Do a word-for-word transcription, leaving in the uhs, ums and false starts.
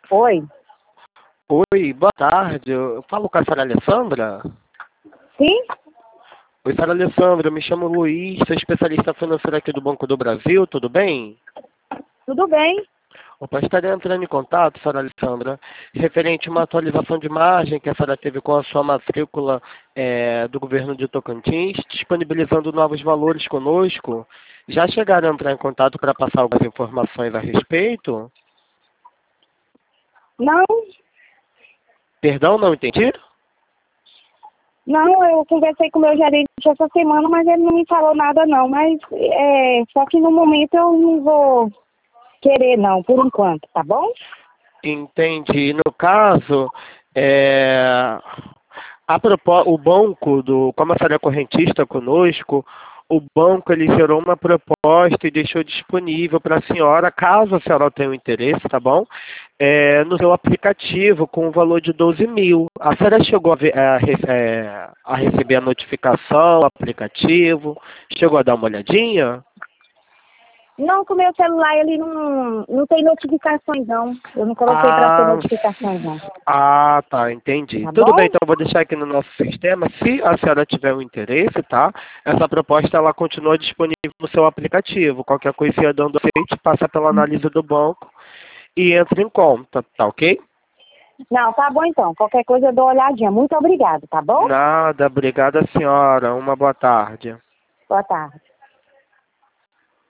Oi. Oi, boa tarde. Eu falo com a senhora Alessandra? Sim? Oi, senhora Alessandra, eu me chamo Luiz, sou especialista financeiro aqui do Banco do Brasil, tudo bem? Tudo bem? Opa, estaria entrando em contato, senhora Alessandra, referente a uma atualização de margem que a senhora teve com a sua matrícula eh, do governo de Tocantins, disponibilizando novos valores conosco. Já chegaram a entrar em contato para passar algumas informações a respeito? Não, Perdão, não entendi? não, eu conversei com o meu gerente essa semana, mas ele não me falou nada não. Mas é, só que no momento eu não vou querer não, por enquanto, tá bom? Entendi. No caso, é, a propo- o banco, do, como a senhora é correntista conosco, o banco ele gerou uma proposta e deixou disponível para a senhora, caso a senhora tenha um interesse, tá bom? É, no seu aplicativo com o valor de doze mil. A senhora chegou a, ver- a re- é, a receber a notificação, o aplicativo? Chegou a dar uma olhadinha? Não, que o meu celular ele não, não tem notificações não. Eu não coloquei para ter Ah, notificações não. ah, tá, entendi. Tá Tudo bem, bom? então eu vou deixar aqui no nosso sistema. Se a senhora tiver um interesse, tá? Essa proposta ela continua disponível no seu aplicativo. Qualquer coisinha dando feito, passa pela análise do banco e entra em conta, tá ok? Não, tá bom então. Qualquer coisa eu dou uma olhadinha. Muito obrigado, tá bom? Nada, obrigada senhora. Uma boa tarde. Boa tarde.